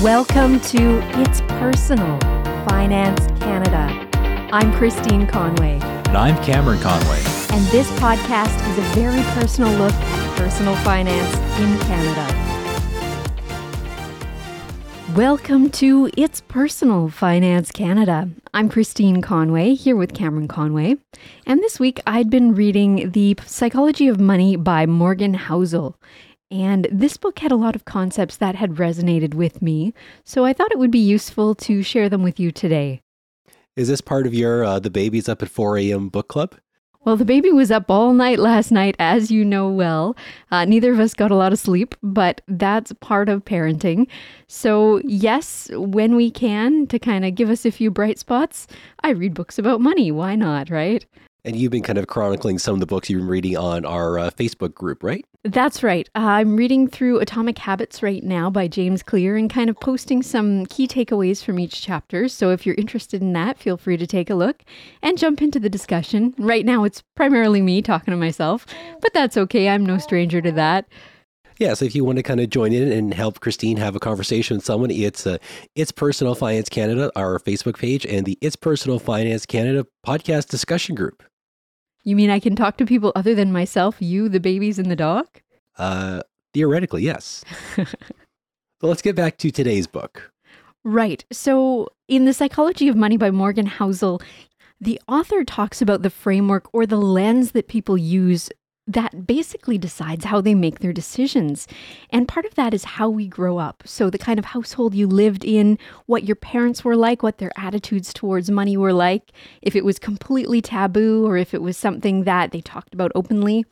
Welcome to It's Personal, Finance Canada. I'm Christine Conway. And I'm Cameron Conway. And this podcast is a very personal look at personal finance in Canada. Welcome to It's Personal, Finance Canada. I'm Christine Conway, here with Cameron Conway. And this week I'd been reading The Psychology of Money by Morgan Housel. And this book had a lot of concepts that had resonated with me, so I thought it would be useful to share them with you today. Is this part of your The Baby's Up at 4 a.m. book club? Well, the baby was up all night last night, as you know well. Neither of us got a lot of sleep, but that's part of parenting. So yes, when we can, to kind of give us a few bright spots, I read books about money. Why not, right? And you've been kind of chronicling some of the books you've been reading on our Facebook group, right? That's right. I'm reading through Atomic Habits right now by James Clear and kind of posting some key takeaways from each chapter. So if you're interested in that, feel free to take a look and jump into the discussion. Right now, it's primarily me talking to myself, but that's okay. I'm no stranger to that. Yeah, so if you want to kind of join in and help Christine have a conversation with someone, it's Personal Finance Canada, our Facebook page, and the It's Personal Finance Canada podcast discussion group. You mean I can talk to people other than myself, you, the babies, and the dog? Theoretically, yes. So let's get back to today's book. Right. So in The Psychology of Money by Morgan Housel, the author talks about the framework or the lens that people use that basically decides how they make their decisions. And part of that is how we grow up. So the kind of household you lived in, what your parents were like, what their attitudes towards money were like, if it was completely taboo or if it was something that they talked about openly,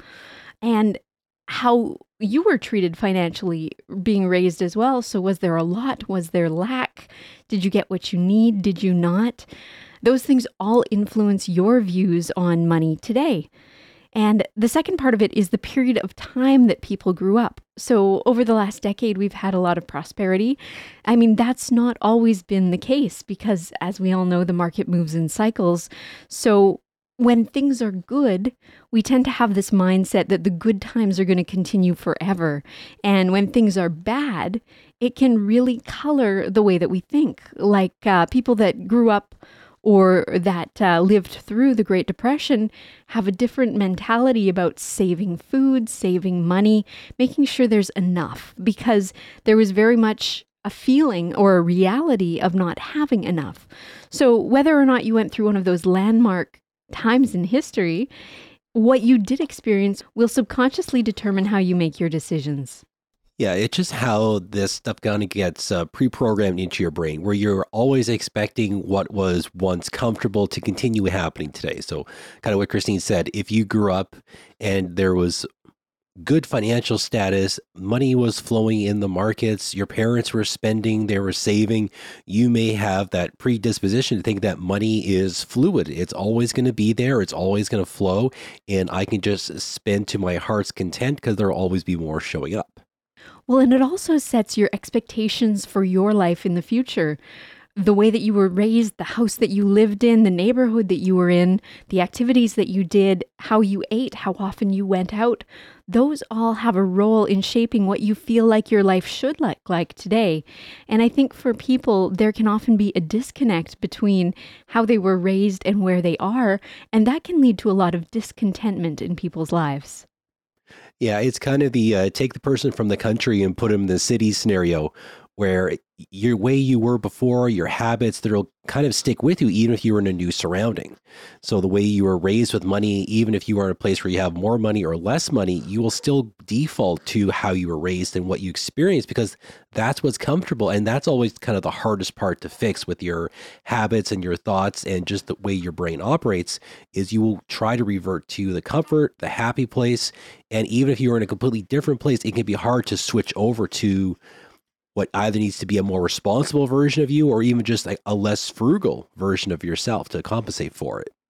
and how you were treated financially being raised as well. So was there a lot? Was there lack? Did you get what you need? Did you not? Those things all influence your views on money today. And the second part of it is the period of time that people grew up. So over the last decade, we've had a lot of prosperity. I mean, that's not always been the case because, as we all know, the market moves in cycles. So when things are good, we tend to have this mindset that the good times are going to continue forever. And when things are bad, it can really color the way that we think. Like people that grew up or that lived through the Great Depression have a different mentality about saving food, saving money, making sure there's enough, because there was very much a feeling or a reality of not having enough. So whether or not you went through one of those landmark times in history, what you did experience will subconsciously determine how you make your decisions. Yeah, it's just how this stuff kind of gets pre-programmed into your brain, where you're always expecting what was once comfortable to continue happening today. So kind of what Christine said, if you grew up and there was good financial status, money was flowing in the markets, your parents were spending, they were saving, you may have that predisposition to think that money is fluid. It's always going to be there. It's always going to flow. And I can just spend to my heart's content because there'll always be more showing up. Well, and it also sets your expectations for your life in the future. The way that you were raised, the house that you lived in, the neighborhood that you were in, the activities that you did, how you ate, how often you went out, those all have a role in shaping what you feel like your life should look like today. And I think for people, there can often be a disconnect between how they were raised and where they are, and that can lead to a lot of discontentment in people's lives. Yeah, it's kind of the take the person from the country and put them in the city scenario where your way you were before, your habits, that'll kind of stick with you even if you were in a new surrounding. So the way you were raised with money, even if you are in a place where you have more money or less money, you will still default to how you were raised and what you experienced because that's what's comfortable. And that's always kind of the hardest part to fix with your habits and your thoughts and just the way your brain operates is you will try to revert to the comfort, the happy place. And even if you're in a completely different place, it can be hard to switch over to what either needs to be a more responsible version of you or even just like a less frugal version of yourself to compensate for it.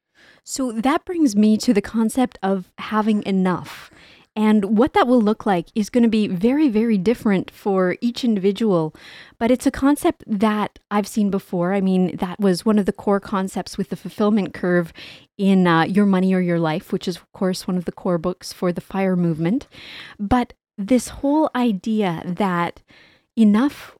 So that brings me to the concept of having enough. And what that will look like is going to be very, very different for each individual. But it's a concept that I've seen before. I mean, that was one of the core concepts with the fulfillment curve in Your Money or Your Life, which is, of course, one of the core books for the FIRE movement. But this whole idea that enough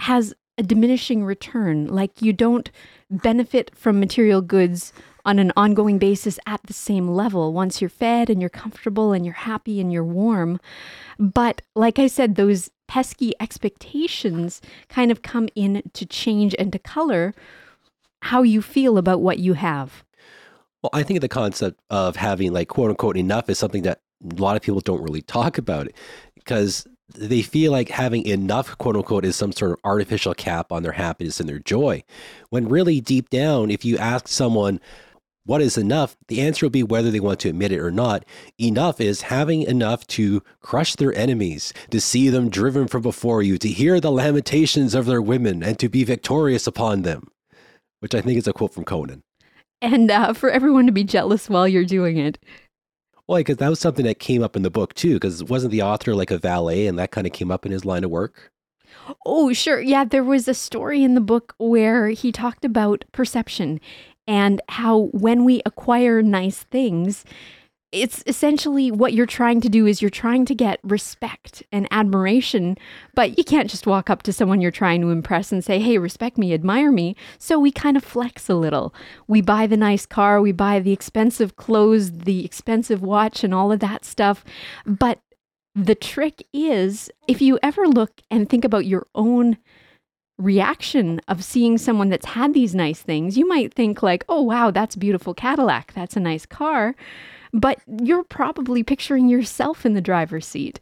has a diminishing return. Like you don't benefit from material goods on an ongoing basis at the same level once you're fed and you're comfortable and you're happy and you're warm. But like I said, those pesky expectations kind of come in to change and to color how you feel about what you have. Well, I think the concept of having like quote unquote enough is something that a lot of people don't really talk about it because they feel like having enough quote unquote is some sort of artificial cap on their happiness and their joy. When really deep down, if you ask someone, what is enough? The answer will be whether they want to admit it or not. Enough is having enough to crush their enemies, to see them driven from before you, to hear the lamentations of their women, and to be victorious upon them, which I think is a quote from Conan. And for everyone to be jealous while you're doing it. Well, because that was something that came up in the book too, because wasn't the author like a valet and that kind of came up in his line of work? Oh, sure. Yeah, there was a story in the book where he talked about perception and how when we acquire nice things, it's essentially what you're trying to do is you're trying to get respect and admiration, but you can't just walk up to someone you're trying to impress and say, hey, respect me, admire me. So we kind of flex a little. We buy the nice car, we buy the expensive clothes, the expensive watch and all of that stuff. But the trick is, if you ever look and think about your own reaction of seeing someone that's had these nice things, you might think like, oh, wow, that's a beautiful Cadillac. That's a nice car. But you're probably picturing yourself in the driver's seat.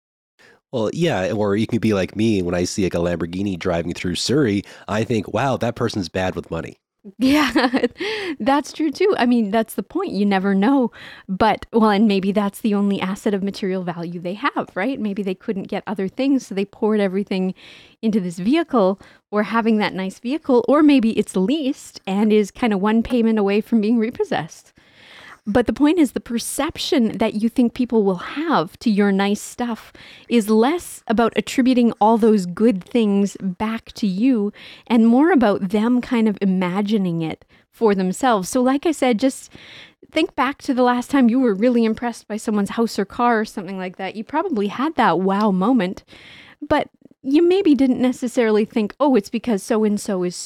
Well, yeah, or you can be like me when I see like a Lamborghini driving through Surrey, I think, wow, that person's bad with money. Yeah, that's true too. I mean, that's the point. You never know. But, well, and maybe that's the only asset of material value they have, right? Maybe they couldn't get other things, so they poured everything into this vehicle or having that nice vehicle, or maybe it's leased and is kind of one payment away from being repossessed. But the point is the perception that you think people will have to your nice stuff is less about attributing all those good things back to you and more about them kind of imagining it for themselves. So like I said, just think back to the last time you were really impressed by someone's house or car or something like that. You probably had that wow moment, but you maybe didn't necessarily think, oh, it's because so-and-so is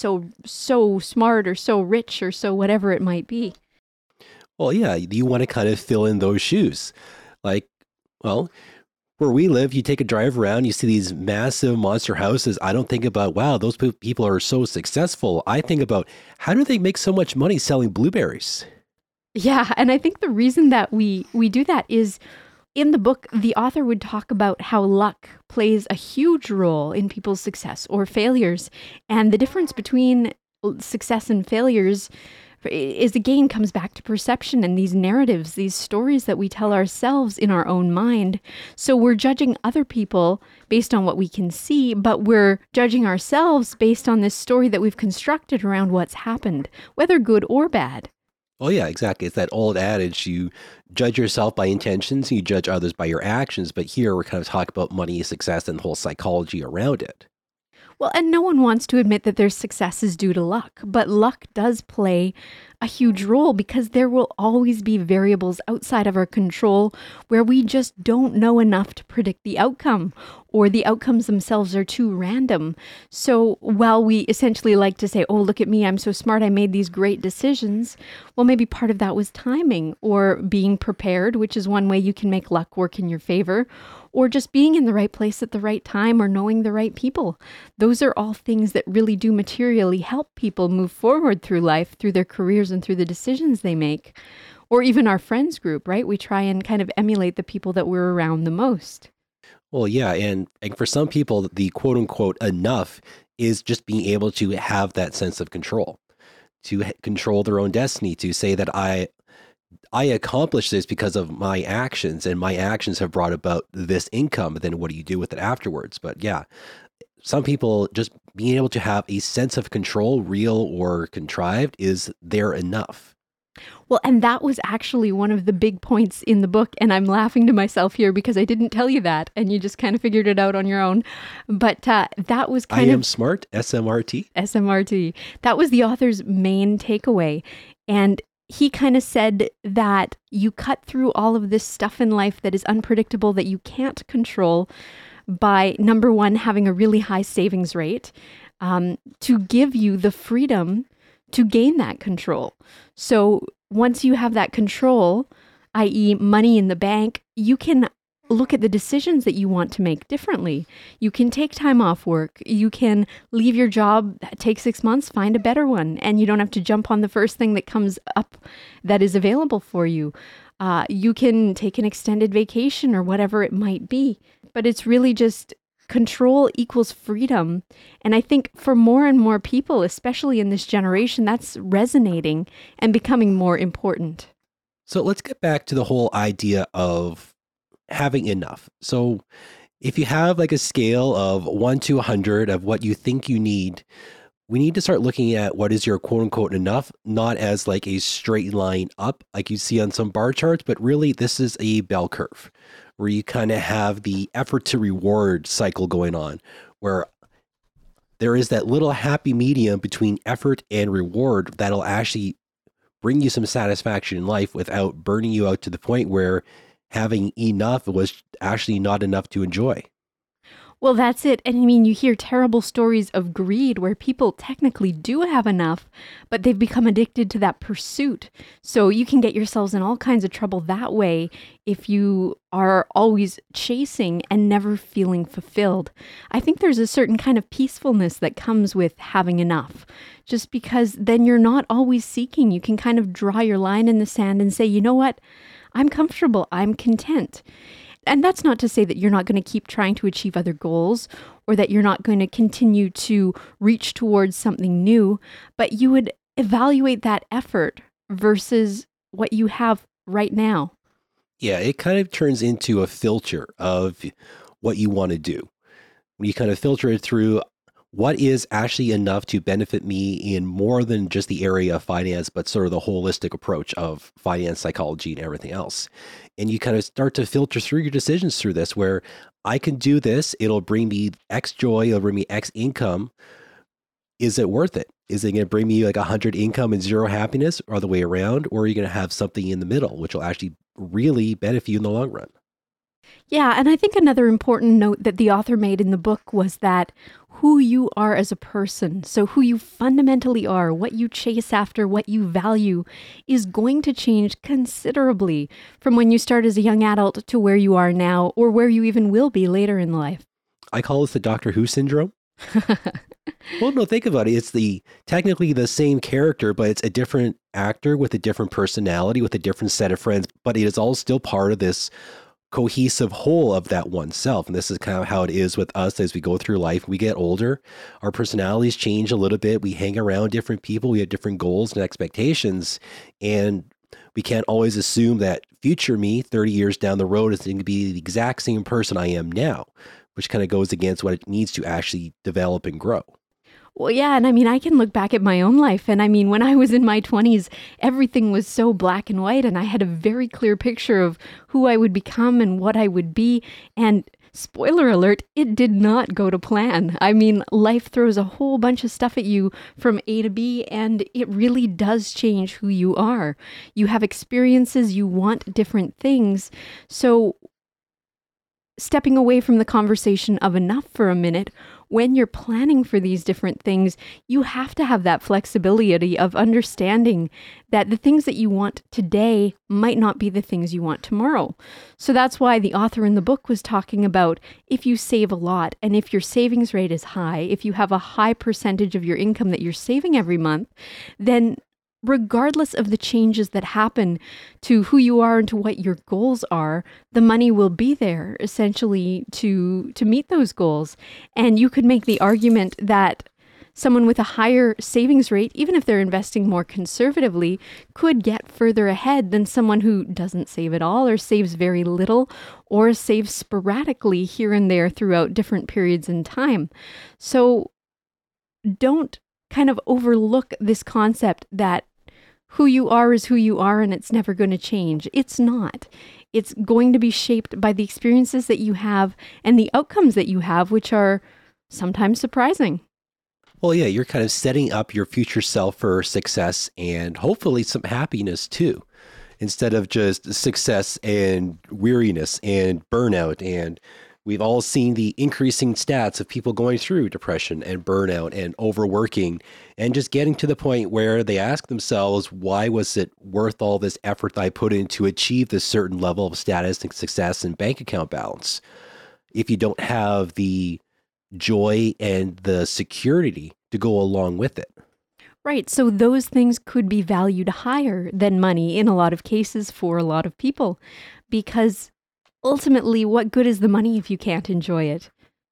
so smart or so rich or so whatever it might be. Well, yeah, you want to kind of fill in those shoes. Like, well, where we live, you take a drive around, you see these massive monster houses. I don't think about, wow, those people are so successful. I think about, how do they make so much money selling blueberries? Yeah, and I think the reason that we do that is in the book, the author would talk about how luck plays a huge role in people's success or failures. And the difference between success and failures is, again, comes back to perception and these narratives, these stories that we tell ourselves in our own mind. So we're judging other people based on what we can see, but we're judging ourselves based on this story that we've constructed around what's happened, whether good or bad. Oh, yeah, exactly. It's that old adage, you judge yourself by intentions, you judge others by your actions. But here we're kind of talking about money, success, and the whole psychology around it. Well, and no one wants to admit that their success is due to luck, but luck does play a huge role because there will always be variables outside of our control where we just don't know enough to predict the outcome, or the outcomes themselves are too random. So while we essentially like to say, oh, look at me, I'm so smart, I made these great decisions, well, maybe part of that was timing or being prepared, which is one way you can make luck work in your favor, or just being in the right place at the right time or knowing the right people. Those are all things that really do materially help people move forward through life, through their careers and through the decisions they make. Or even our friends group, right? We try and kind of emulate the people that we're around the most. Well, yeah, and for some people, the quote unquote enough is just being able to have that sense of control, to control their own destiny, to say that I accomplished this because of my actions, and my actions have brought about this income. But then what do you do with it afterwards? But yeah, some people just being able to have a sense of control, real or contrived, is their enough. Well, and that was actually one of the big points in the book. And I'm laughing to myself here because I didn't tell you that. And you just kind of figured it out on your own. But that was kind of... I am smart, SMRT. SMRT. That was the author's main takeaway. And he kind of said that you cut through all of this stuff in life that is unpredictable, that you can't control, by, number one, having a really high savings rate, to give you the freedom to gain that control. So once you have that control, i.e. money in the bank, you can look at the decisions that you want to make differently. You can take time off work. You can leave your job, take 6 months, find a better one, and you don't have to jump on the first thing that comes up that is available for you. You can take an extended vacation or whatever it might be. But it's really just control equals freedom. And I think for more and more people, especially in this generation, that's resonating and becoming more important. So let's get back to the whole idea of having enough. So if you have like a scale of 1 to 100 of what you think you need, we need to start looking at what is your quote unquote enough, not as like a straight line up like you see on some bar charts, but really this is a bell curve where you kind of have the effort to reward cycle going on, where there is that little happy medium between effort and reward that'll actually bring you some satisfaction in life without burning you out to the point where having enough was actually not enough to enjoy. Well, that's it. And I mean, you hear terrible stories of greed where people technically do have enough, but they've become addicted to that pursuit. So you can get yourselves in all kinds of trouble that way if you are always chasing and never feeling fulfilled. I think there's a certain kind of peacefulness that comes with having enough, just because then you're not always seeking. You can kind of draw your line in the sand and say, you know what? I'm comfortable. I'm content. And that's not to say that you're not going to keep trying to achieve other goals or that you're not going to continue to reach towards something new, but you would evaluate that effort versus what you have right now. Yeah, it kind of turns into a filter of what you want to do. When you kind of filter it through what is actually enough to benefit me in more than just the area of finance, but sort of the holistic approach of finance, psychology, and everything else. And you kind of start to filter through your decisions through this, where I can do this. It'll bring me X joy. It'll bring me X income. Is it worth it? Is it going to bring me like 100 income and 0 happiness, or the way around? Or are you going to have something in the middle, which will actually really benefit you in the long run? Yeah, and I think another important note that the author made in the book was that who you are as a person, so who you fundamentally are, what you chase after, what you value, is going to change considerably from when you start as a young adult to where you are now, or where you even will be later in life. I call this the Doctor Who syndrome. Well, no, think about it. It's technically the same character, but it's a different actor with a different personality, with a different set of friends, but it is all still part of this cohesive whole of that oneself. And this is kind of how it is with us as we go through life. We get older, our personalities change a little bit. We hang around different people. We have different goals and expectations. And we can't always assume that future me 30 years down the road is going to be the exact same person I am now, which kind of goes against what it needs to actually develop and grow. Well, yeah. And I mean, I can look back at my own life. And I mean, when I was in my 20s, everything was so black and white. And I had a very clear picture of who I would become and what I would be. And spoiler alert, it did not go to plan. I mean, life throws a whole bunch of stuff at you from A to B, and it really does change who you are. You have experiences, you want different things. So stepping away from the conversation of enough for a minute, when you're planning for these different things, you have to have that flexibility of understanding that the things that you want today might not be the things you want tomorrow. So that's why the author in the book was talking about if you save a lot and if your savings rate is high, if you have a high percentage of your income that you're saving every month, then regardless of the changes that happen to who you are and to what your goals are, the money will be there essentially to meet those goals. And you could make the argument that someone with a higher savings rate, even if they're investing more conservatively, could get further ahead than someone who doesn't save at all or saves very little or saves sporadically here and there throughout different periods in time. So don't kind of overlook this concept that who you are is who you are and it's never going to change. It's not. It's going to be shaped by the experiences that you have and the outcomes that you have, which are sometimes surprising. Well, yeah, you're kind of setting up your future self for success and hopefully some happiness too, instead of just success and weariness and burnout and We've all seen the increasing stats of people going through depression and burnout and overworking and just getting to the point where they ask themselves, why was it worth all this effort that I put in to achieve this certain level of status and success and bank account balance if you don't have the joy and the security to go along with it? Right. So those things could be valued higher than money in a lot of cases for a lot of people, because ultimately, what good is the money if you can't enjoy it?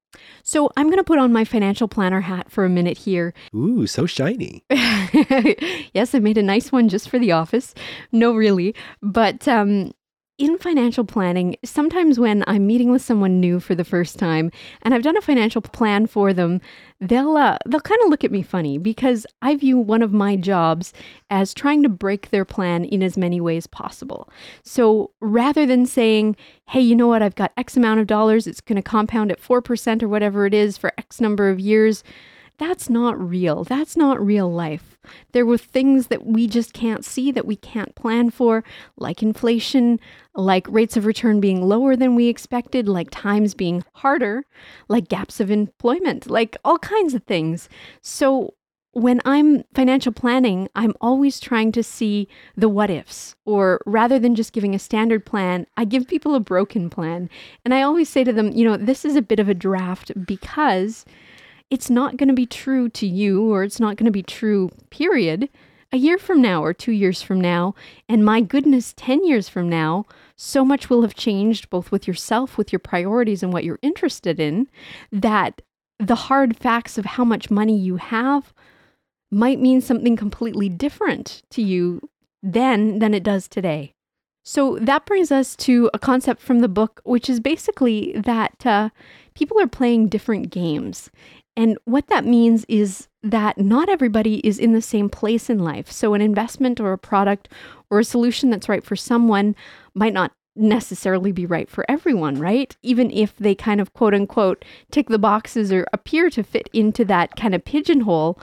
So I'm going to put on my financial planner hat for a minute here. Ooh, so shiny. Yes, I made a nice one just for the office. No, really. But in financial planning, sometimes when I'm meeting with someone new for the first time and I've done a financial plan for them, they'll kind of look at me funny because I view one of my jobs as trying to break their plan in as many ways possible. So rather than saying, hey, you know what, I've got X amount of dollars, it's going to compound at 4% or whatever it is for X number of years, that's not real. That's not real life. There were things that we just can't see, that we can't plan for, like inflation, like rates of return being lower than we expected, like times being harder, like gaps of employment, like all kinds of things. So when I'm financial planning, I'm always trying to see the what ifs, or rather than just giving a standard plan, I give people a broken plan. And I always say to them, this is a bit of a draft because it's not going to be true to you, or it's not going to be true, period, a year from now or 2 years from now. And my goodness, 10 years from now, so much will have changed both with yourself, with your priorities and what you're interested in, that the hard facts of how much money you have might mean something completely different to you then than it does today. So that brings us to a concept from the book, which is basically that people are playing different games. And what that means is that not everybody is in the same place in life. So an investment or a product or a solution that's right for someone might not necessarily be right for everyone, right? Even if they kind of quote unquote tick the boxes or appear to fit into that kind of pigeonhole.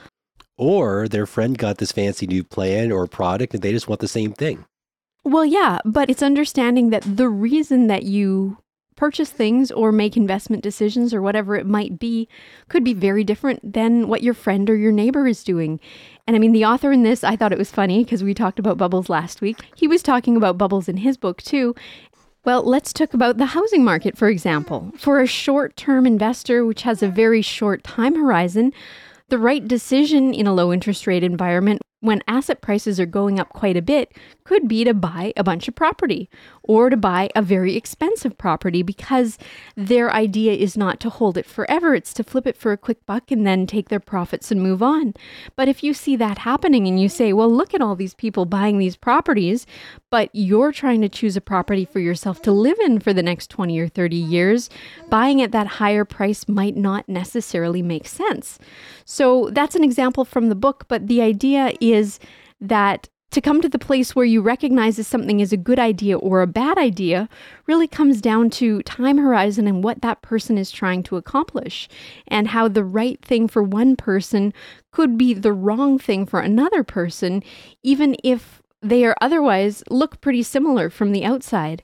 Or their friend got this fancy new plan or product and they just want the same thing. Well, yeah, but it's understanding that the reason that you purchase things or make investment decisions or whatever it might be could be very different than what your friend or your neighbor is doing. And I mean, the author in this, I thought it was funny because we talked about bubbles last week. He was talking about bubbles in his book too. Well, let's talk about the housing market, for example. For a short-term investor, which has a very short time horizon, the right decision in a low interest rate environment when asset prices are going up quite a bit could be to buy a bunch of property or to buy a very expensive property because their idea is not to hold it forever. It's to flip it for a quick buck and then take their profits and move on. But if you see that happening and you say, well, look at all these people buying these properties, but you're trying to choose a property for yourself to live in for the next 20 or 30 years, buying at that higher price might not necessarily make sense. So that's an example from the book, but the idea is that to come to the place where you recognize that something is a good idea or a bad idea really comes down to time horizon and what that person is trying to accomplish, and how the right thing for one person could be the wrong thing for another person, even if they are otherwise look pretty similar from the outside.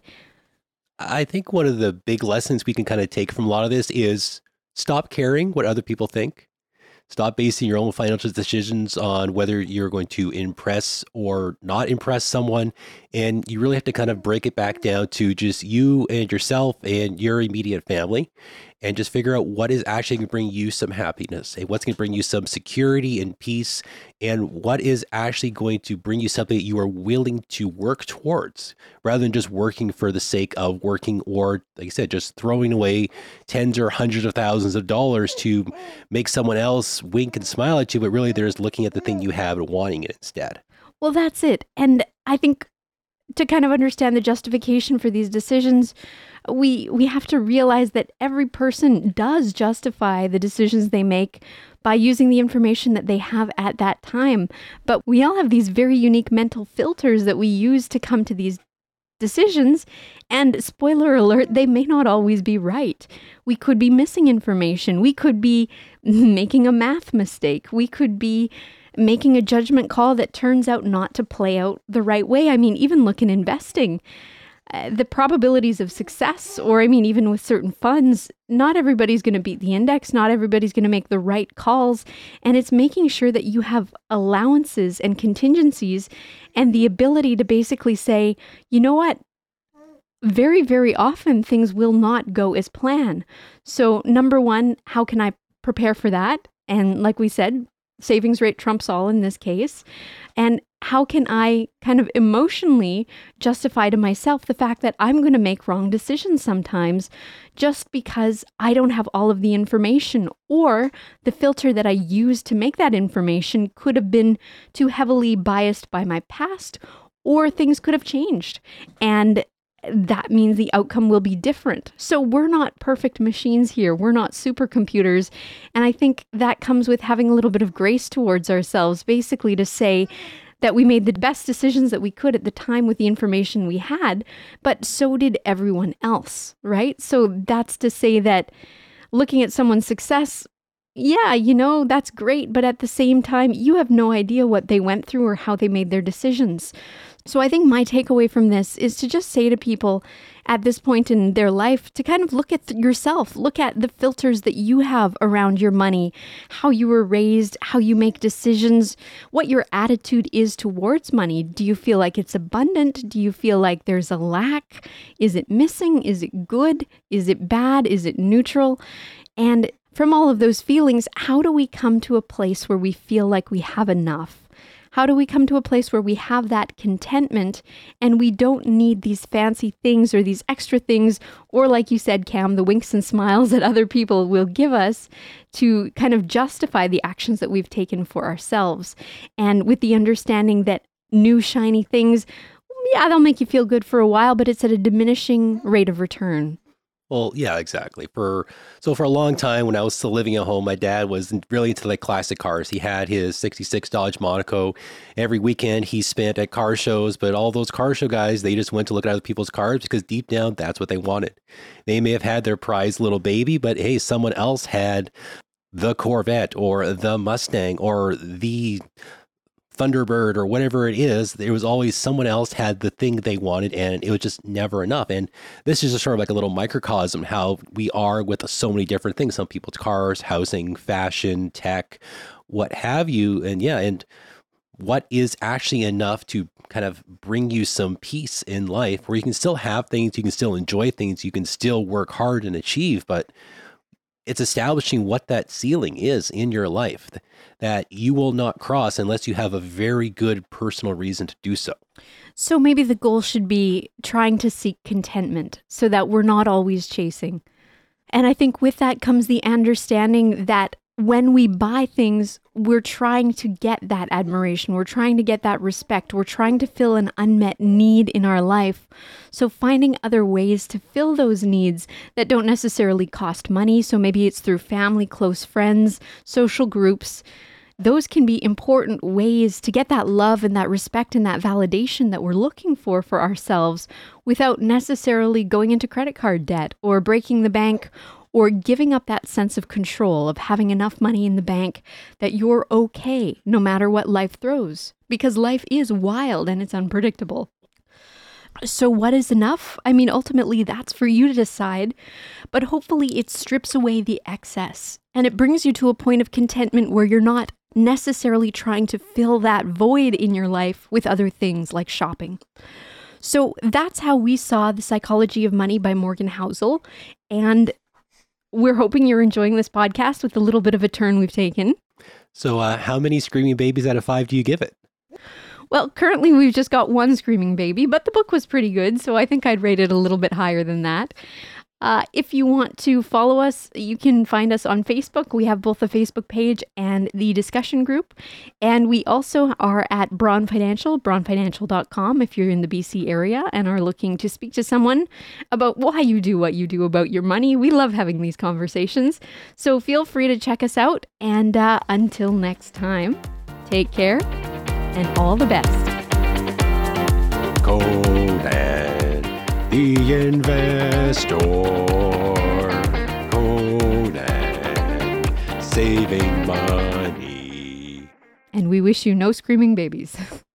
I think one of the big lessons we can kind of take from a lot of this is stop caring what other people think. Stop basing your own financial decisions on whether you're going to impress or not impress someone. And you really have to kind of break it back down to just you and yourself and your immediate family, and just figure out what is actually going to bring you some happiness and what's going to bring you some security and peace, and what is actually going to bring you something that you are willing to work towards, rather than just working for the sake of working, or like I said, just throwing away tens or hundreds of thousands of dollars to make someone else wink and smile at you, but really they're just looking at the thing you have and wanting it instead. Well, that's it. And I think to kind of understand the justification for these decisions, we have to realize that every person does justify the decisions they make by using the information that they have at that time. But we all have these very unique mental filters that we use to come to these decisions. And spoiler alert, they may not always be right. We could be missing information. We could be making a math mistake. We could be making a judgment call that turns out not to play out the right way. I mean, even look in investing. The probabilities of success, or I mean, even with certain funds, not everybody's going to beat the index. Not everybody's going to make the right calls. And it's making sure that you have allowances and contingencies and the ability to basically say, you know what? Very, very often things will not go as planned. So number one, how can I prepare for that? And like we said, savings rate trumps all in this case. And how can I kind of emotionally justify to myself the fact that I'm going to make wrong decisions sometimes just because I don't have all of the information, or the filter that I use to make that information could have been too heavily biased by my past, or things could have changed. And that means the outcome will be different. So we're not perfect machines here. We're not supercomputers. And I think that comes with having a little bit of grace towards ourselves, basically to say that we made the best decisions that we could at the time with the information we had, but so did everyone else, right? So that's to say that looking at someone's success, yeah, that's great. But at the same time, you have no idea what they went through or how they made their decisions. So I think my takeaway from this is to just say to people at this point in their life to kind of look at yourself, look at the filters that you have around your money, how you were raised, how you make decisions, what your attitude is towards money. Do you feel like it's abundant? Do you feel like there's a lack? Is it missing? Is it good? Is it bad? Is it neutral? And from all of those feelings, how do we come to a place where we feel like we have enough? How do we come to a place where we have that contentment and we don't need these fancy things or these extra things, or like you said, Cam, the winks and smiles that other people will give us to kind of justify the actions that we've taken for ourselves? And with the understanding that new shiny things, yeah, they'll make you feel good for a while, but it's at a diminishing rate of return. Well, yeah, exactly. For a long time when I was still living at home, my dad was really into like classic cars. He had his 66 Dodge Monaco. Every weekend he spent at car shows, but all those car show guys, they just went to look at other people's cars because deep down, that's what they wanted. They may have had their prized little baby, but hey, someone else had the Corvette or the Mustang or the Thunderbird or whatever it is. There was always someone else had the thing they wanted, and it was just never enough. And this is just sort of like a little microcosm how we are with so many different things. Some people's cars, housing, fashion, tech, what have you. And yeah, and what is actually enough to kind of bring you some peace in life where you can still have things, you can still enjoy things, you can still work hard and achieve, but it's establishing what that ceiling is in your life that you will not cross unless you have a very good personal reason to do so. So maybe the goal should be trying to seek contentment so that we're not always chasing. And I think with that comes the understanding that when we buy things, we're trying to get that admiration. We're trying to get that respect. We're trying to fill an unmet need in our life. So finding other ways to fill those needs that don't necessarily cost money. So maybe it's through family, close friends, social groups. Those can be important ways to get that love and that respect and that validation that we're looking for ourselves without necessarily going into credit card debt or breaking the bank or giving up that sense of control of having enough money in the bank that you're okay no matter what life throws, because life is wild and it's unpredictable. So what is enough? I mean, ultimately, that's for you to decide, but hopefully it strips away the excess and it brings you to a point of contentment where you're not necessarily trying to fill that void in your life with other things like shopping. So that's how we saw The Psychology of Money by Morgan Housel. And we're hoping you're enjoying this podcast with the little bit of a turn we've taken. So how many screaming babies out of 5 do you give it? Well, currently we've just got one screaming baby, but the book was pretty good, so I think I'd rate it a little bit higher than that. If you want to follow us, you can find us on Facebook. We have both the Facebook page and the discussion group. And we also are at Braun Financial, braunfinancial.com if you're in the BC area and are looking to speak to someone about why you do what you do about your money. We love having these conversations. So feel free to check us out. And until next time, take care and all the best. Conan, the investor. Conan, saving money. And we wish you no screaming babies.